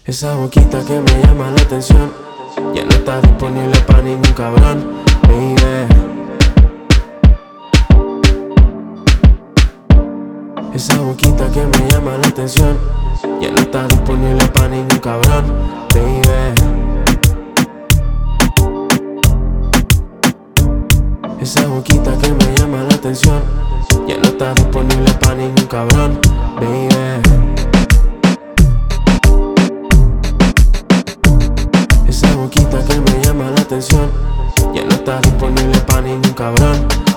Esa boquita que me llama la atención ya no está disponible para ningún cabrón, baby. Esa boquita que me llama la atención ya no está disponible para ningún cabrón, baby. Esa boquita que me llama la atención ya no está disponible para ningún cabrón, baby. Esa boquita que me llama la atención ya no está disponible para ningún cabrón.